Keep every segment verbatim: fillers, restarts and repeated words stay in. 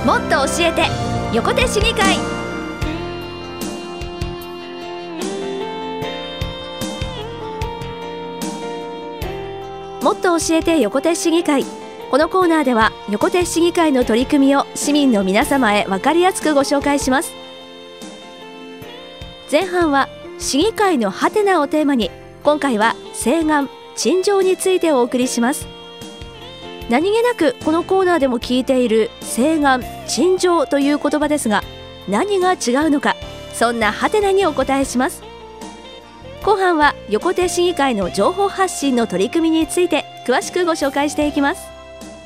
もっと教えて横手市議会。もっと教えて横手市議会。このコーナーでは横手市議会の取り組みを市民の皆様へ分かりやすくご紹介します。前半は市議会のハテナをテーマに、今回は請願・陳情についてお送りします。何気なくこのコーナーでも聞いている請願・陳情という言葉ですが、何が違うのか、そんなハテナにお答えします。後半は横手市議会の情報発信の取り組みについて詳しくご紹介していきます。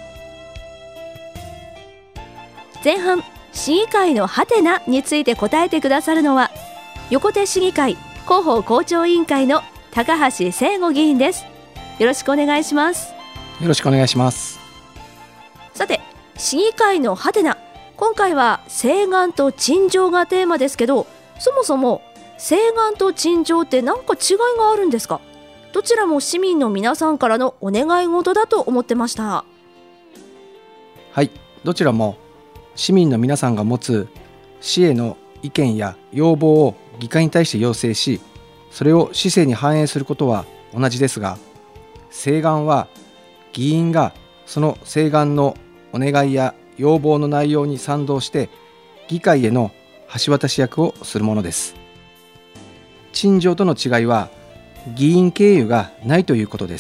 前半、市議会のハテナについて答えてくださるのは、横手市議会広報広聴委員会の高橋聖吾議員です。よろしくお願いします。 よろしくお願いします。 さて、市議会のハテナ、今回は請願と陳情がテーマですけど、そもそも請願と陳情って何か違いがあるんですか？どちらも市民の皆さんからのお願い事だと思ってました。 はい、どちらも市民の皆さんが持つ市への意見や要望を議会に対して要請し、それを市政に反映することは同じですが、請願は議員がその請願のお願いや要望の内容に賛同して議会への橋渡し役をするものです。陳情との違いは議員経由がないということです。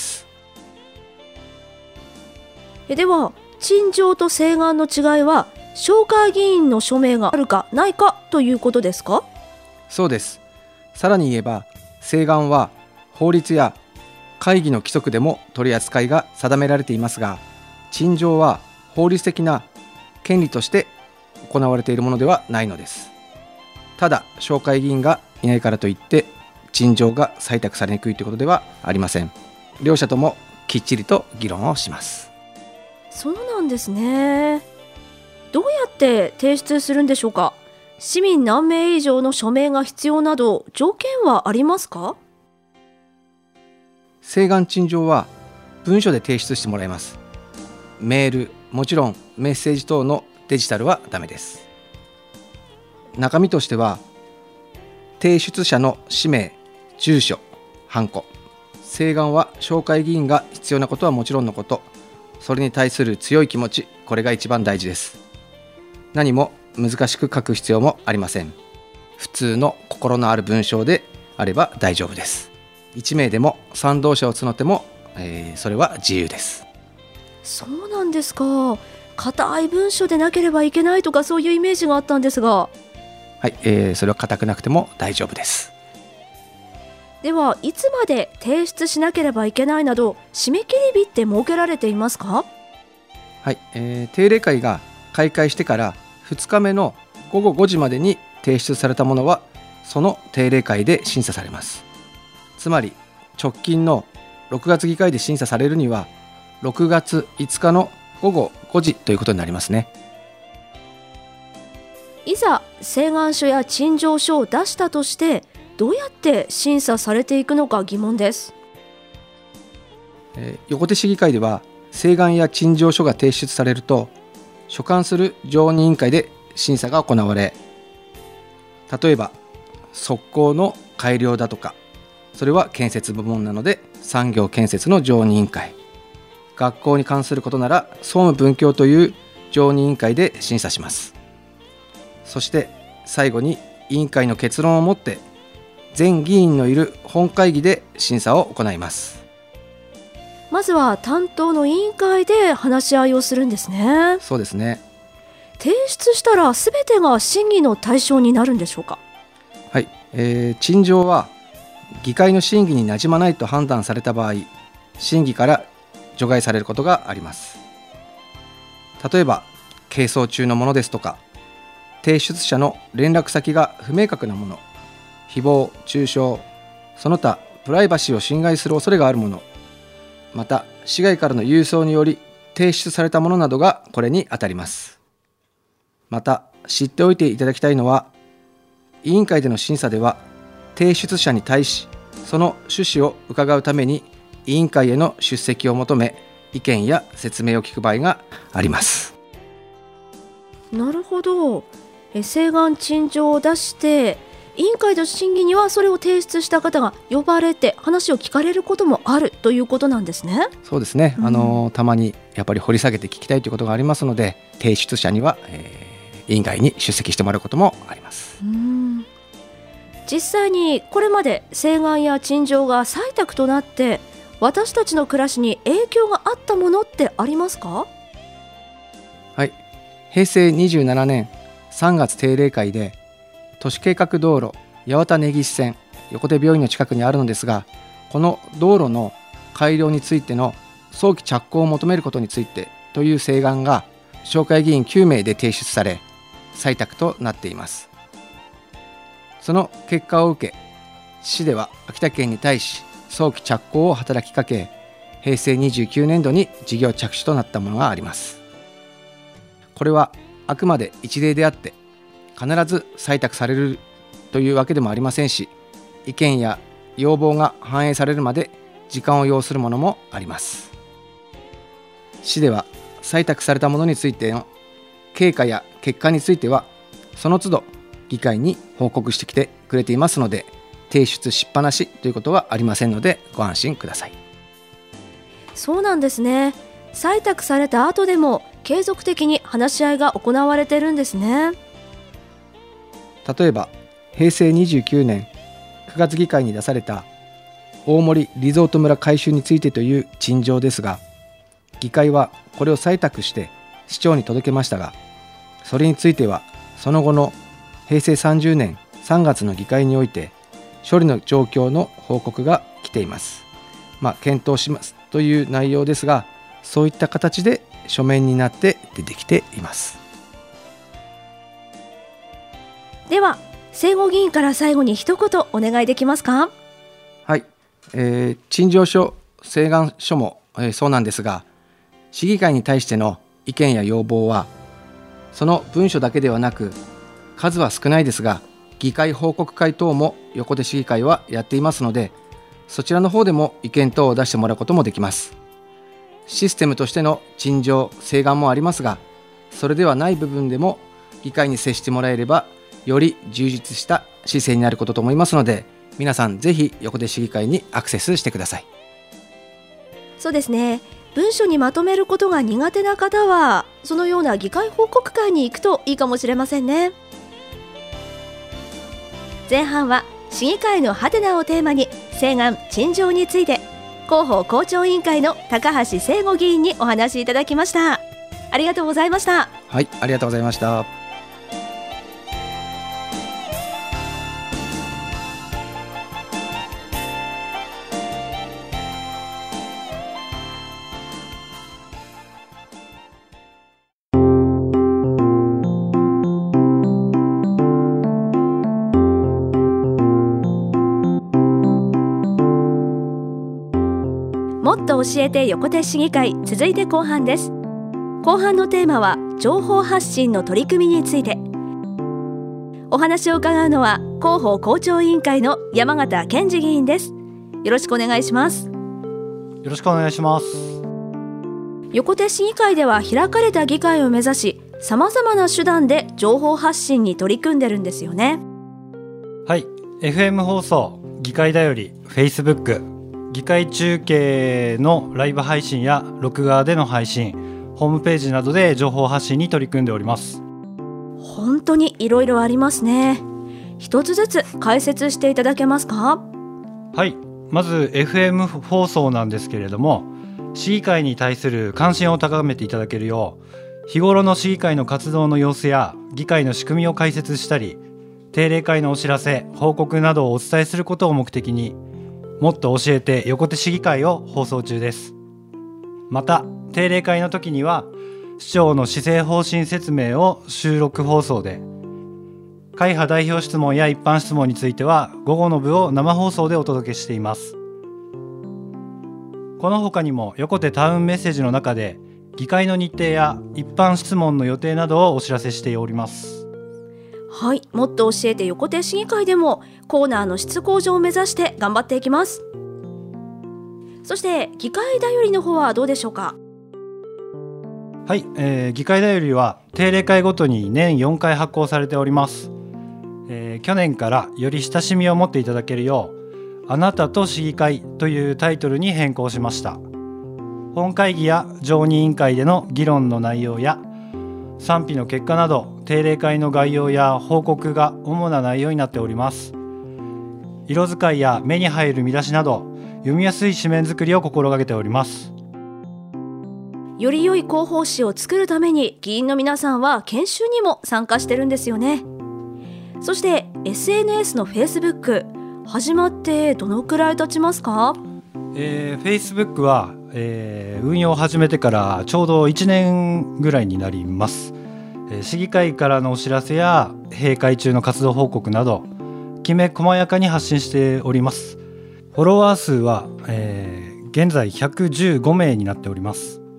えでは、陳情と請願の違いは紹介議員の署名があるかないかということですか？ そうです。さらに言えば、請願は法律や会議の規則でも取り扱いが定められていますが、陳情は法律的な権利として行われているものではないのです。ただ、紹介議員がいないからといって陳情が採択されにくいということではありません。両者ともきっちりと議論をします。 そうなんですね。どうやって提出するんでしょうか？市民何名以上の署名が必要など条件はありますか？ 請願陳情は文書で提出してもらいます。メール、もちろんメッセージ等のデジタルはダメです。中身としては、提出者の氏名、住所、ハンコ。請願は紹介議員が必要なことはもちろんのこと、それに対する強い気持ち、これが一番大事です。何も難しく書く必要もありません。普通の心のある文章であれば大丈夫です。いち名でも賛同者を募っても、えー、それは自由です。 そうなんですか。硬い文書でなければいけないとか、そういうイメージがあったんですが。 はい、えー、それは硬くなくても大丈夫です。 では、いつまで提出しなければいけないなど締め切り日って設けられていますか？ はい、えー、定例会が開会してからふつかめのごごごじまでに提出されたものはその定例会で審査されます。つまり直近のろくがつ議会で審査されるにはろくがついつかのごごごじということになりますね。 いざ請願書や陳情書を出したとしてどうやって審査されていくのか疑問です。 えー、横手市議会では請願や陳情書が提出されると所管する常任委員会で審査が行われ、例えば側溝の改良だとか、それは建設部門なので産業建設の常任委員会、学校に関することなら総務文教という常任委員会で審査します。そして最後に委員会の結論をもって全議員のいる本会議で審査を行います。 まずは担当の委員会で話し合いをするんですね。 そうですね。 提出したら全てが審議の対象になるんでしょうか？ はい、えー、陳情は議会の審議になじまないと判断された場合、審議から除外されることがあります。例えば係争中のものですとか、提出者の連絡先が不明確なもの、誹謗中傷、その他プライバシーを侵害する恐れがあるもの、また市外からの郵送により提出されたものなどがこれにあたります。また知っておいていただきたいのは、委員会での審査では提出者に対しその趣旨を伺うために委員会への出席を求め意見や説明を聞く場合があります。 なるほど。え請願陳情を出して委員会の審議にはそれを提出した方が呼ばれて話を聞かれることもあるということなんですね。 そうですね、 うん、 あのたまにやっぱり掘り下げて聞きたいということがありますので、提出者には、えー、委員会に出席してもらうこともあります。 うん、実際にこれまで請願や陳情が採択となって私たちの暮らしに影響があったものってありますか？ はい、へいせいにじゅうななねんさんがつ定例会で都市計画道路八幡根岸線横手病院の近くにあるのですが、この道路の改良についての早期着工を求めることについてという請願が紹介議員きゅうめいで提出され採択となっています。その結果を受け、市では秋田県に対し早期着工を働きかけ、へいせいにじゅうきゅうねんどに事業着手となったものがあります。これはあくまで一例であって必ず採択されるというわけでもありませんし、意見や要望が反映されるまで時間を要するものもあります。市では採択されたものについての経過や結果についてはその都度議会に報告してきてくれていますので、提出しっぱなしということはありませんのでご安心ください。 そうなんですね。採択された後でも継続的に話し合いが行われてるんですね。 例えばへいせいにじゅうきゅうねんくがつ議会に出された大森リゾート村改修についてという陳情ですが、議会はこれを採択して市長に届けましたが、それについてはその後のへいせいさんじゅうねんさんがつの議会において処理の状況の報告が来ています。まあ、検討しますという内容ですが、そういった形で書面になって出てきています。 では正吾議員から最後に一言お願いできますか？ はい、えー、陳情書請願書も、えー、そうなんですが、市議会に対しての意見や要望はその文書だけではなく、数は少ないですが議会報告会等も横手市議会はやっていますので、そちらの方でも意見等を出してもらうこともできます。システムとしての陳情請願もありますが、それではない部分でも議会に接してもらえればより充実した市政になることと思いますので、皆さんぜひ横手市議会にアクセスしてください。 そうですね。文書にまとめることが苦手な方はそのような議会報告会に行くといいかもしれませんね。前半は市議会のハテナをテーマに請願陳情について広報広聴委員会の高橋正吾議員にお話しいただきました。ありがとうございました。 はい、ありがとうございました。 もっと教えて横手市議会、続いて後半です。後半のテーマは情報発信の取り組みについて。お話を伺うのは広報広聴委員会の山形健二議員です。よろしくお願いします。 よろしくお願いします。 横手市議会では開かれた議会を目指し、さまざまな手段で情報発信に取り組んでるんですよね。 はい、エフエム 放送、議会だより、Facebook、議会中継のライブ配信や録画での配信、ホームページなどで情報発信に取り組んでおります。 本当にいろいろありますね。一つずつ解説していただけますか？ はい、まず エフエム 放送なんですけれども、市議会に対する関心を高めていただけるよう、日頃の市議会の活動の様子や議会の仕組みを解説したり、定例会のお知らせ、報告などをお伝えすることを目的に、もっと教えて横手市議会を放送中です。また定例会の時には市長の施政方針説明を収録放送で、会派代表質問や一般質問については午後の部を生放送でお届けしています。この他にも横手タウンメッセージの中で議会の日程や一般質問の予定などをお知らせしております。 はい、もっと教えて横手市議会でもコーナーの質向上を目指して頑張っていきます。そして議会だよりの方はどうでしょうか？ はい、えー、議会だよりは定例会ごとに年よんかい発行されております。えー、去年からより親しみを持っていただけるよう、あなたと市議会というタイトルに変更しました。本会議や常任委員会での議論の内容や賛否の結果など、定例会の概要や報告が主な内容になっております。色使いや目に入る見出しなど、読みやすい紙面作りを心がけております。 より良い広報誌を作るために議員の皆さんは研修にも参加してるんですよね。そして エスエヌエス の Facebook 始まってどのくらい経ちますか？ えー、Facebook は、えー、運用を始めてからちょうどいちねんぐらいになります。えー、市議会からのお知らせや閉会中の活動報告などきめ細やかに発信しております。フォロワー数は、えー、現在ひゃくじゅうごめいになっております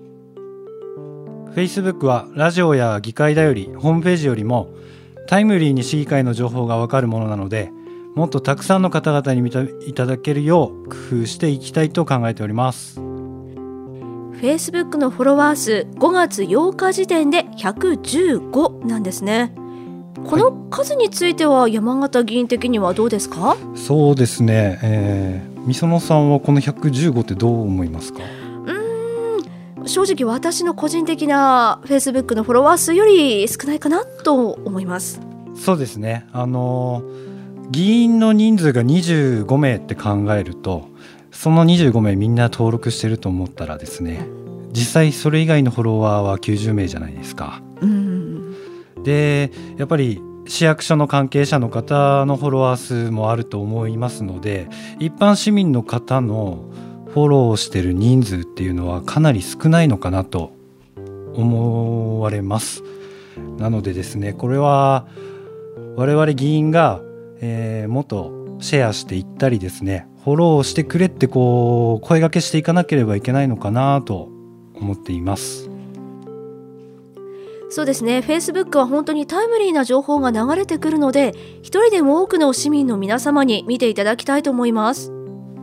。Facebook はラジオや議会だよりホームページよりもタイムリーに市議会の情報がわかるものなので、もっとたくさんの方々に見ていただけるよう工夫していきたいと考えております。 Facebook のフォロワー数ごがつようか時点でひゃくじゅうごなんですね。この数については山形議員的にはどうですか？ そうですね、えー、みそのさんはこのひゃくじゅうごってどう思いますか？ うーん正直私の個人的な Facebook のフォロワー数より少ないかなと思います。 そうですね、あの議員の人数がにじゅうごめいって考えると、そのにじゅうごめいみんな登録してると思ったらですね、実際それ以外のフォロワーはきゅうじゅうめいじゃないですか。 うんでやっぱり市役所の関係者の方のフォロワー数もあると思いますので、一般市民の方のフォローしてる人数っていうのはかなり少ないのかなと思われます。なのでですね、これは我々議員が、えー、もっとシェアしていったりですね、フォローしてくれってこう声掛けしていかなければいけないのかなと思っています。 そうですね、 Facebook は本当にタイムリーな情報が流れてくるので、一人でも多くの市民の皆様に見ていただきたいと思います。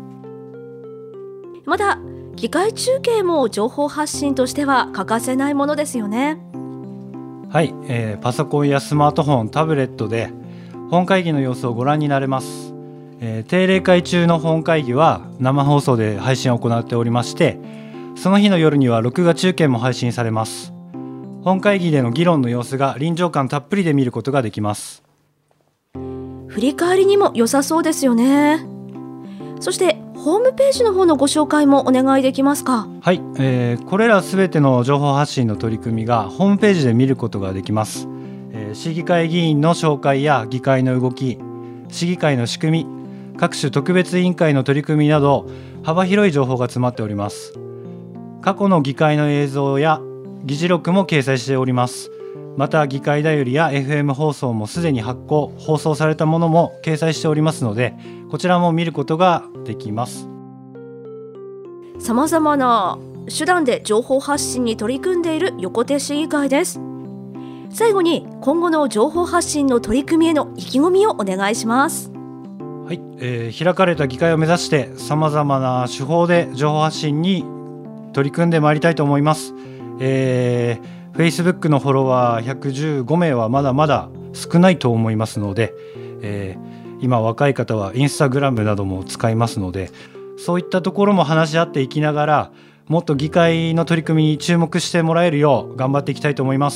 また議会中継も情報発信としては欠かせないものですよね。 はい、えー、パソコンやスマートフォン、タブレットで本会議の様子をご覧になれます。えー、定例会中の本会議は生放送で配信を行っておりまして、その日の夜には録画中継も配信されます。本会議での議論の様子が臨場感たっぷりで見ることができます。 振り返りにも良さそうですよね。そしてホームページの方のご紹介もお願いできますか？ はい、えー、これらすべての情報発信の取り組みがホームページで見ることができます。えー、市議会議員の紹介や議会の動き、市議会の仕組み、各種特別委員会の取り組みなど幅広い情報が詰まっております。過去の議会の映像や議事録も掲載しております。また議会だよりや エフエム 放送もすでに発行放送されたものも掲載しておりますので、こちらも見ることができます。 さまざまな手段で情報発信に取り組んでいる横手市議会です。最後に今後の情報発信の取り組みへの意気込みをお願いします。 はい、えー、開かれた議会を目指してさまざまな手法で情報発信に取り組んでまいりたいと思います。えー、Facebook のフォロワーひゃくじゅうごめいはまだまだ少ないと思いますので、えー、今若い方はインスタグラムなども使いますので、そういったところも話し合っていきながら、もっと議会の取り組みに注目してもらえるよう頑張っていきたいと思います。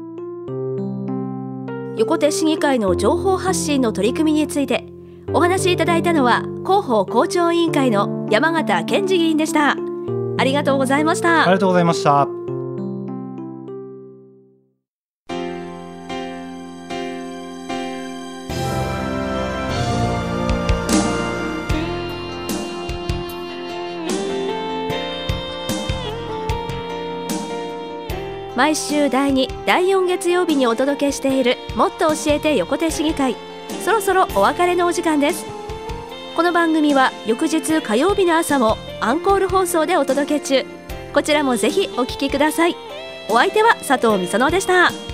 横手市議会の情報発信の取り組みについてお話しいただいたのは広報広聴委員会の山形健二議員でした。ありがとうございました。 ありがとうございました。 毎週だいに、だいよん月曜日にお届けしているもっと教えて横手市議会、そろそろお別れのお時間です。この番組は翌日火曜日の朝もアンコール放送でお届け中。こちらもぜひお聞きください。お相手は佐藤美園でした。